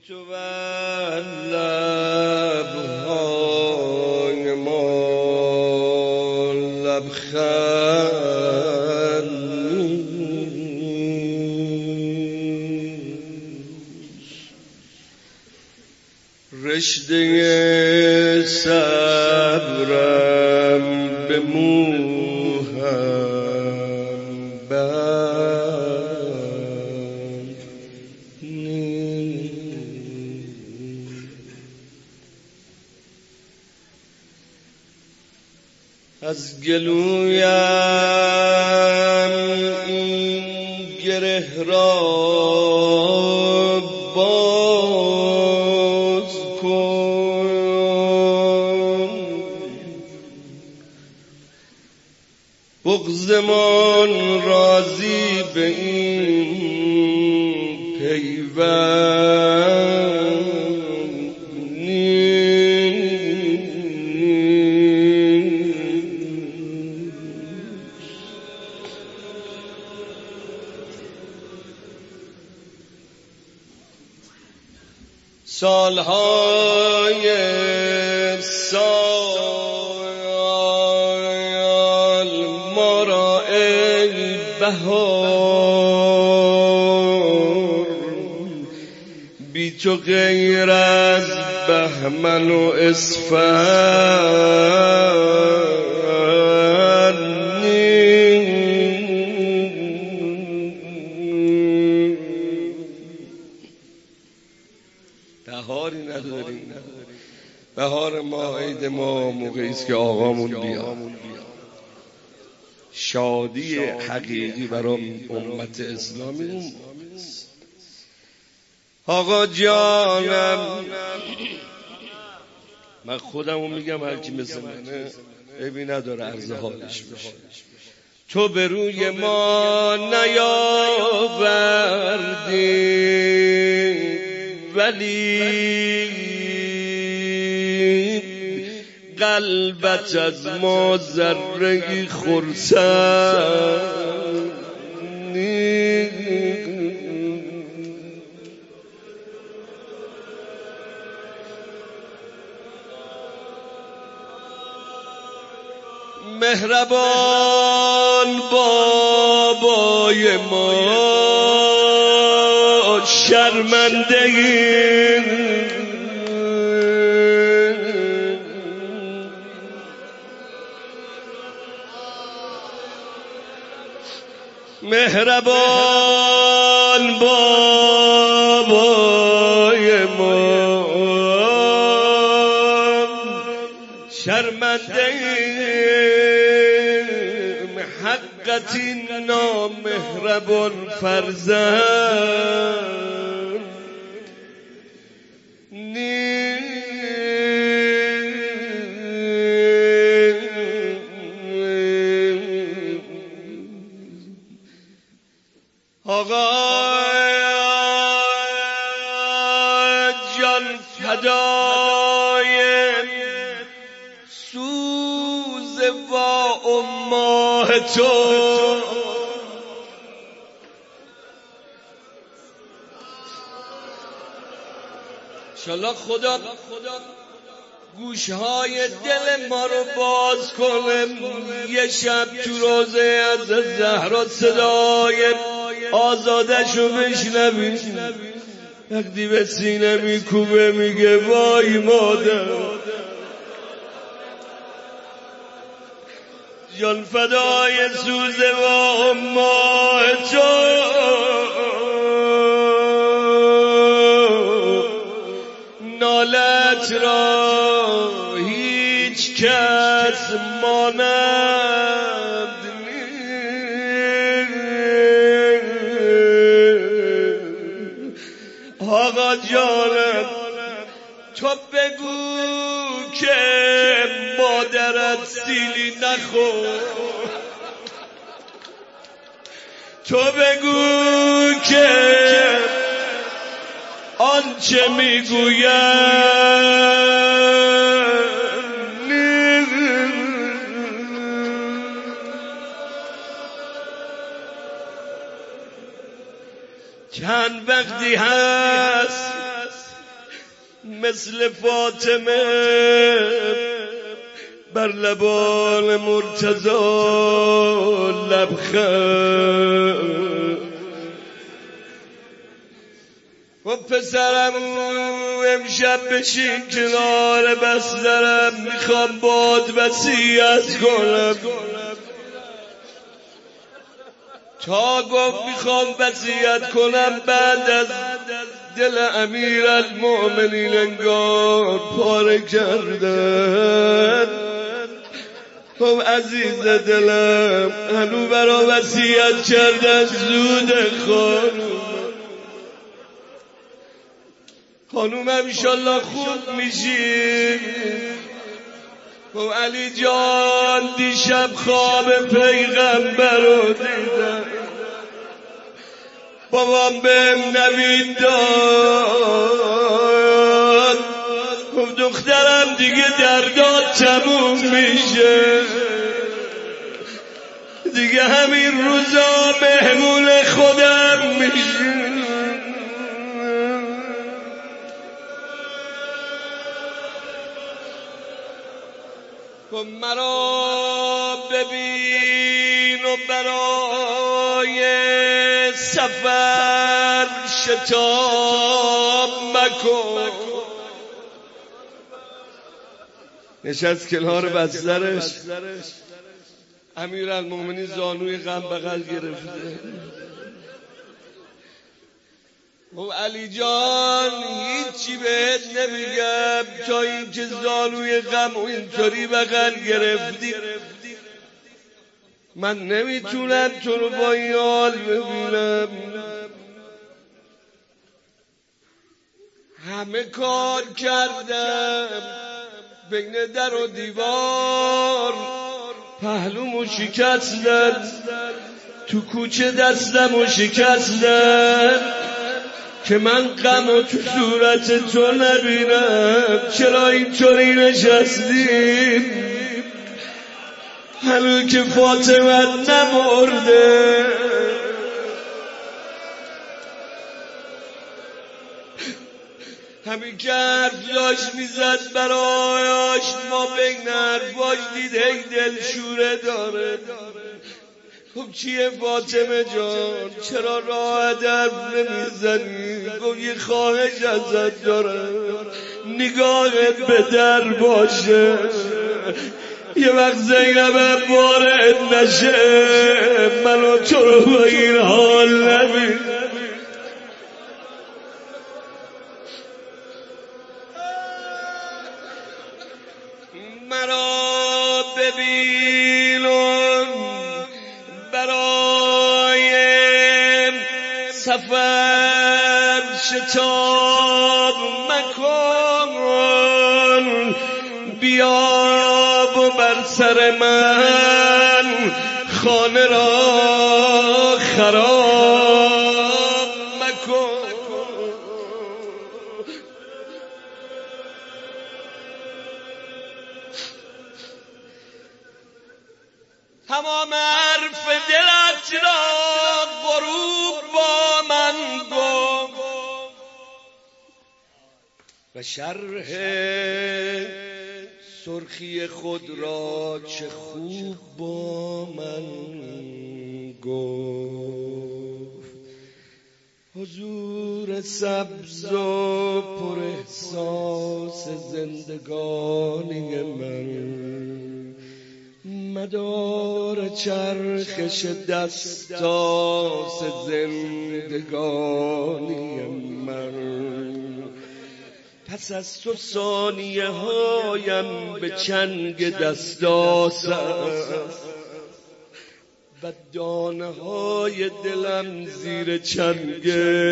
تو بر لبهای ما لبخند رشته صبرم به موهم بند از گلویم این گره را باز کن بغضمان راضی به این پیوند سالهای سال ما را ای بهار بی تو غیر از بهمن و اسفند بهاری نداریم. بهار ما عید ما موقعی است که آقامون بیاد، شادی حقیقی برای امت اسلامی. آقا جانم، من خودمو میگم، هر کی مثل منه عیبی نداره عرض حالش بشه. تو به روی ما نیاوردی ولی قلبت از ما ذره‌ای خرسند مهربان بابای ما شرمندگی مهربان بابای ما شرمندگی حقتی نامهربان فرزند آقا جان فدای سوز و اماه تو انشالله خدا گوشهای دل ما رو باز کنه، یه شب تو روزه از زهرا صدای آزادشو بشنوی وقتی به سینه میکوبه میگه وای مادر. جان فدای سوز و اماه تو نالت را هیچ کس مانند آقا جانم، تو بگو که مادرت سیلی نخور، تو بگو که آنچه میگویم چند وقتی هست مثل فاطمه بر لبان مرتضی لبخند. و پسرم امشب بشین کنار بسترم، میخوام باد وصیت کنم. تا گفت میخوام وصیت کنم، بعد از دل امیرالمؤمنین انگار پاره کردن. خب عزیز دلم هنو برا وصیت کردن زوده. خانوم انشالله خوب میشی. خب علی جان دیشب خواب پیغمبر رو دیدم، بابام بهم نوید داد. خب دخترم دیگه دردات تموم میشه، دیگه همین روزا مهمون خودم میشه. خب مرا ببین و برای سفر شتاب مکن. نشست کنار بسترش، امیرالمومنین زانوی غم بغل گرفته. و علی جان هیچی بهت نمیگم تا اینکه زانوی غم و اینطوری بغل گرفتی. من نمیتونم تو رو با این حال ببینم. همه کار کردم بین در و دیوار، پهلومو شکستن، تو کوچه دستمو شکستن که من غم و تو صورت تو نبینم. چرا اینطوری نشستیم هنو که فاطمه نمرده؟ همین که حرف داشت میزد برایش، ما بین حرفاش دید هی دلشوره داره. خب چیه فاطمه جان چرا راه درب نمیزنی؟ گفت یه خواهش ازت دارم، نگاهت به در باشه، یه وقت زینبم وارد نشه منو تو رو با این حال نبین. مرا ببین و برای سفر شتاب مکن. بیا و بر سر من خانه را خراب مکن. تمام حرف دلت را غروب با من گفت و شرح سرخی خود را چه خوب با من گفت. حضور سبز و پر احساس زندگانی من، مدار چرخش دستاس زندگانی من. پس از تو ثانیه هایم به چنگ دستاس است و دانه های دلم زیر چنگ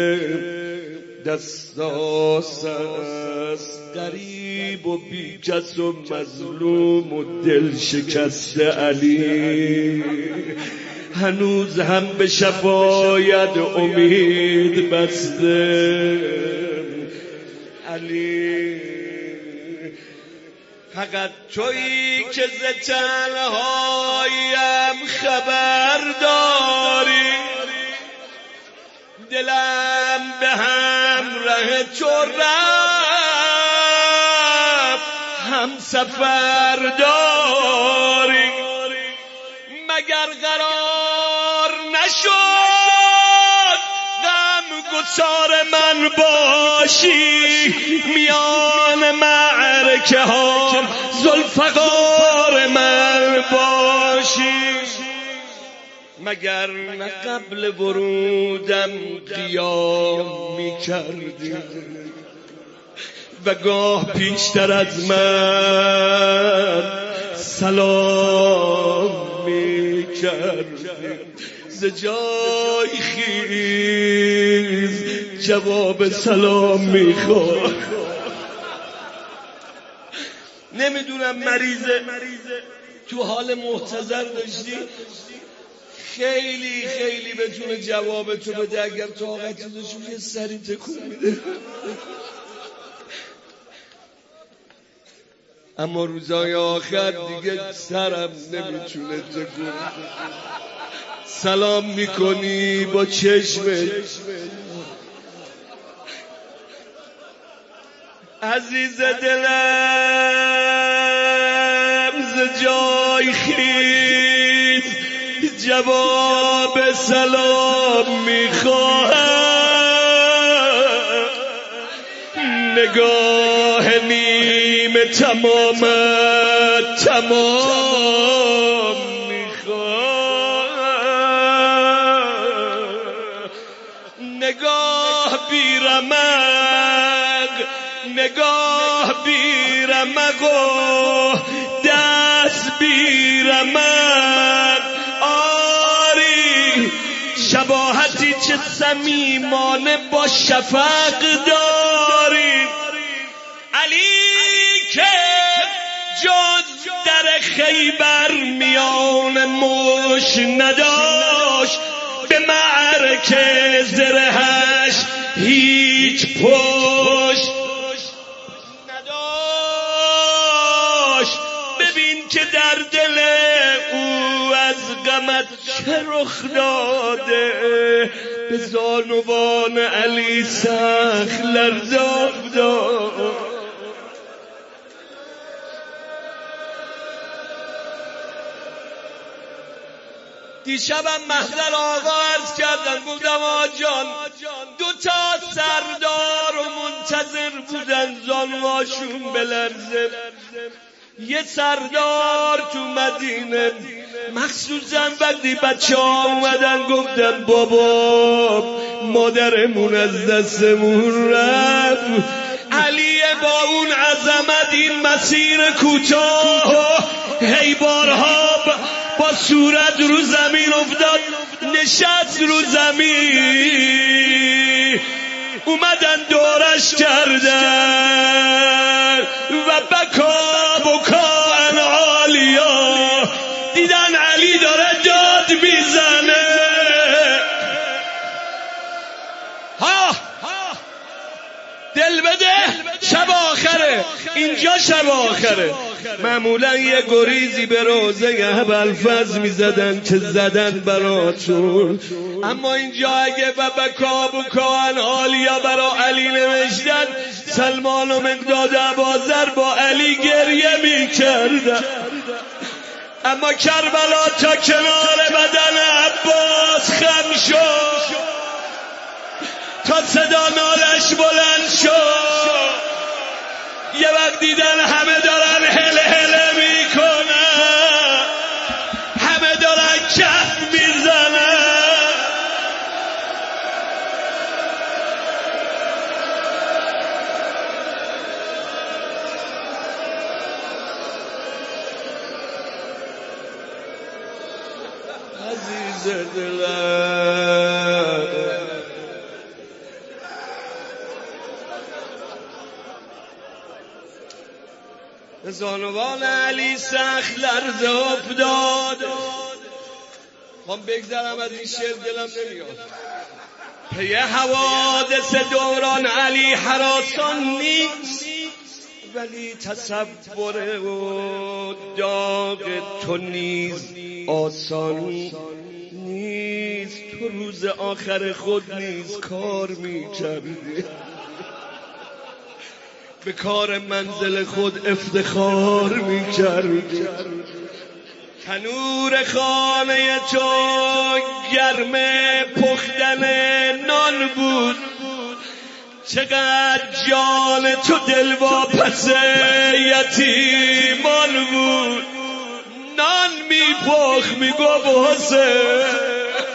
دستاس است. غریب و بیکس و مظلوم و دل شکسته علی، هنوز هم به شفاعت امید بسته علی. فقط تویی که ز تنهاییم خبر داری، دلم به همراه تو رفت هم سفر داری، مگر قرار نشد غم گسار من باشی، میان معرکه ها ذوالفقار من باشی. مگر نه قبل ورودم قیام می کردی و گاه پیشتر از من سلام می کردی. ز جای خیز جواب سلام می خواه. نمیدونم مریضه تو حال محتضر داشتی، خیلی خیلی بتونه جواب تو بده اگر طاقتی داشت یه سری تکون میده. اما روزای آخر دیگه سرم نمیتونه تکون. سلام میکنی با چشمت، عزیز دلم ز جای خیز جواب سلام میخواهم. نگاه نیمه تمامت تمام میخواهم. نگاه بیرمق، نگاه بیرمق و دست بیرمق، شباهتی چه صمیمانه با شفق داری. علی که جز در خیبر میان مش نداشت، به معرکه زرهش هیچ پشت نداشت. ببین که در دل او از غمت چه رخ داده، به زانوان علی سخت لرزه افتاد. دیشبم محضر آقا عرض کردن، گفتم آقا جان 2 سردار و منتظر بودن زانواشون بلرزه. یه سردار تو مدینه، مخصوصا وقتی بچه ها اومدن گفتن بابا مادرمون از دستمون رفت. علی با اون عظمت این مسیر کوتاه هی بارها با صورت رو زمین افتاد، نشست رو زمین، اومدن دورش کردن و بکا عالیا، دیدن علی داره داد میزنه. ها دل بده، شب آخره، اینجا شب آخره. معمولا یه گریزی به روزه ابوالفضل میزدن که زدن براتون، اما اینجا اگه و بکا عالیا برا علی نوشتن، سلمان و مقداد ابوذر با علی گریه میکردن. اما کربلا تا کنار بدن عباس خم شد، تا صدا نالش بلند شد. یه وقت دیدن همه دارن هله هله میکنن، همه دارن کف میزنن. عزیز دلم زانوان علی سخت لرزه افتاد. خواهم بگذرم از این شعر، دلم نمیاد. پی حوادث دوران علی هراسان نیست، ولی تصور و داغ تو نیز آسان نیست. تو روز آخر خود نیز کار می‌کردی، به کار منزل خود افتخار میکرد. تنور خانه تو گرم پختن نان بود، چقدر جان تو دلواپس یتیمان بود. نان میپخت میگفت حسین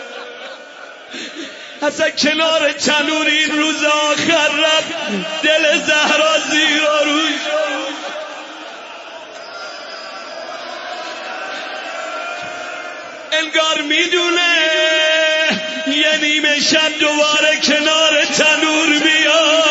اصلا کنار تنور این روز آخر رفت دل زهرا زیرا روش. انگار میدونه یه نیمه شب دوباره کنار تنور بیاد.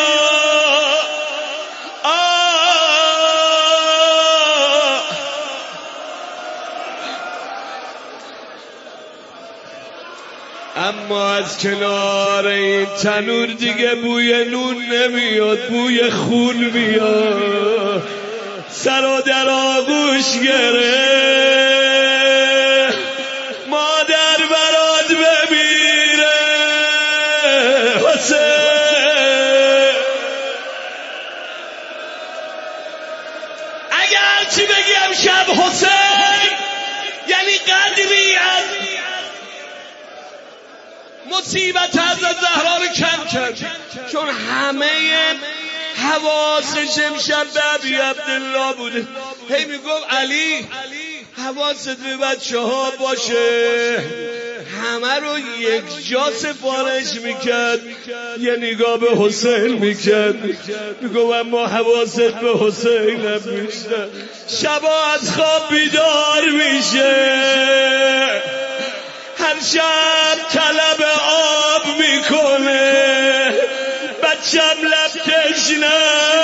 اما از کنار این تنور دیگه بوی نون نمیاد، بوی خون میاد. سر و در آغوش گره مادر برات بمیره حسین. اگر چی بگیم شب حسین یعنی قدری از مصیبت حضرت زهرا رو کم کرد، چون همه حواسش امشب به ابی عبدالله بوده. هی میگفت علی حواست به بچه ها باشه، همه رو یک جا سفارش میکرد، یه نگاه به حسین میکرد. میگفت اما حواست به حسین هم بیشتر. شبا از خواب بیدار میشه، هر شب طلب آب میکنه، بچم لب تشنه.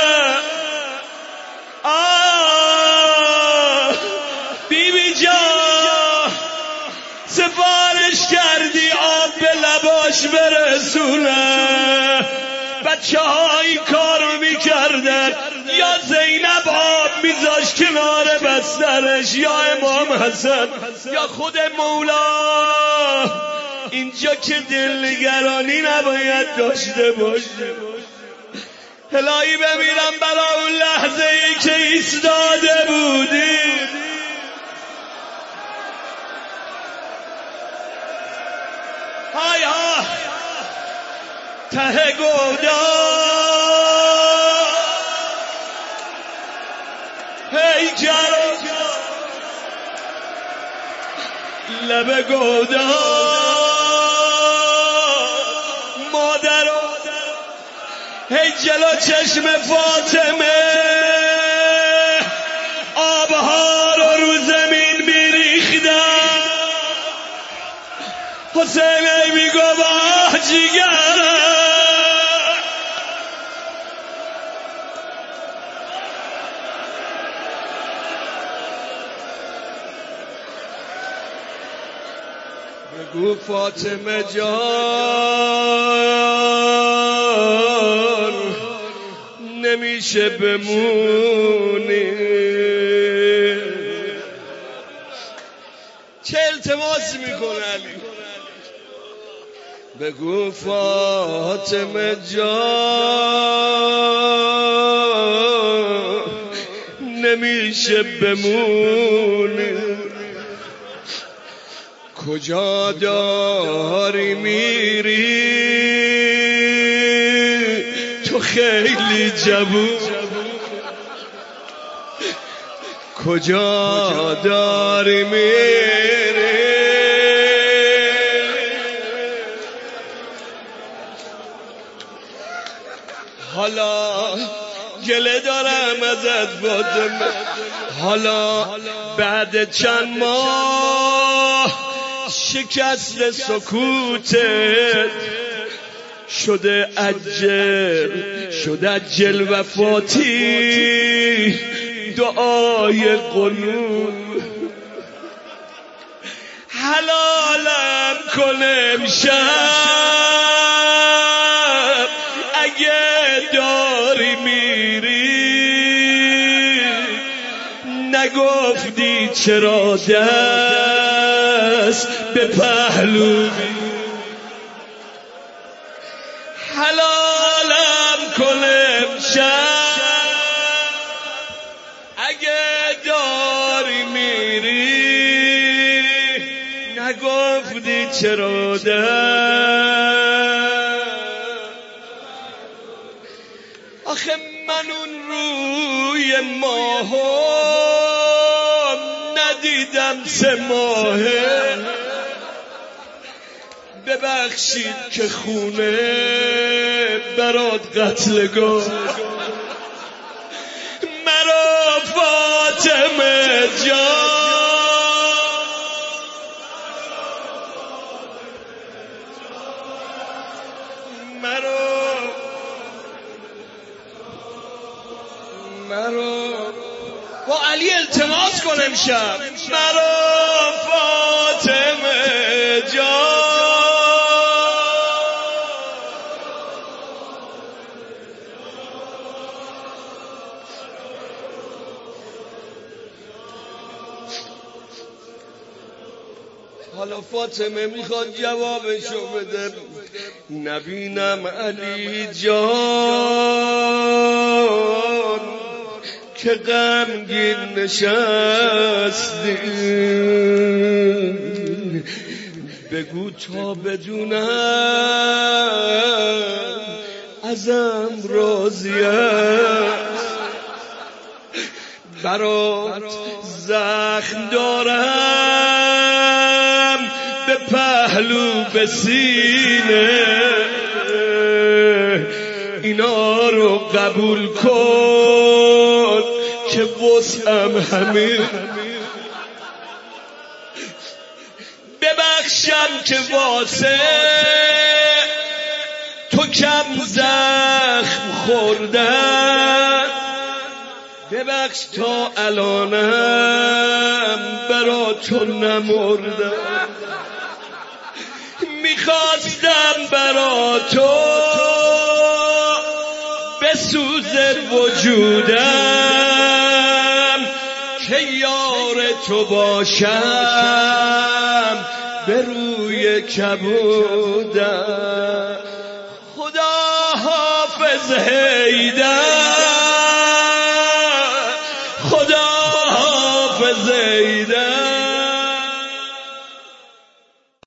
بیبی جان سفارش کردی آب به لباش برسونه. بچه ها این کارو میکردن، یا زینب آب میذاش کنار بسترش، یا امام حسن، یا خود مولا. اینجا که دلنگرانی نباید داشته باشه. الهی بمیرم برا اون لحظه ای که ایستاده بودی. های ها ته گودا هی جرا لب گودا مادر هی جلو چشم فاطمه آبها رو زمین میریختن. حسین ای میگو با جیگره بگو فاطمه جان نمیشه بمونی. چه التماس میکنه علی؟ بگو فاطمه جان نمیشه بمونی. کجا داری میری تو خیلی جوون؟ کجا داری میری؟ حالا گله دارم ازت فاطمه، حالا بعد چند ماه شکست سکوتت شده عجل وفاتی دعای قنوت. حلالم کن امشب اگه داری میری. نگفتی چرا دست به پهلو حلالم کن امشب چرا آخه من اون روی ماهو ندیدم 3 ماهه، ببخشید که خونه برات قتلگاه، مرا فاطمه جان، مرا با علی التماس کن امشب، مرا فاطمه جان. حالا فاطمه میخواد جوابشو بده، نبینم علی جان که غمگین نشستی، بگو تا بدونم ازم راضی است، برات زخم دارم به پهلو به سینه، اینا رو قبول کن که وسعم همین، ببخشم که واسه تو کم زخم خوردم، ببخش تا الانم برا تو نمردم، میخواستم برا تو بسوزه وجودم که یار تو باشم به روی کبودم. خدا حافظ حیدر.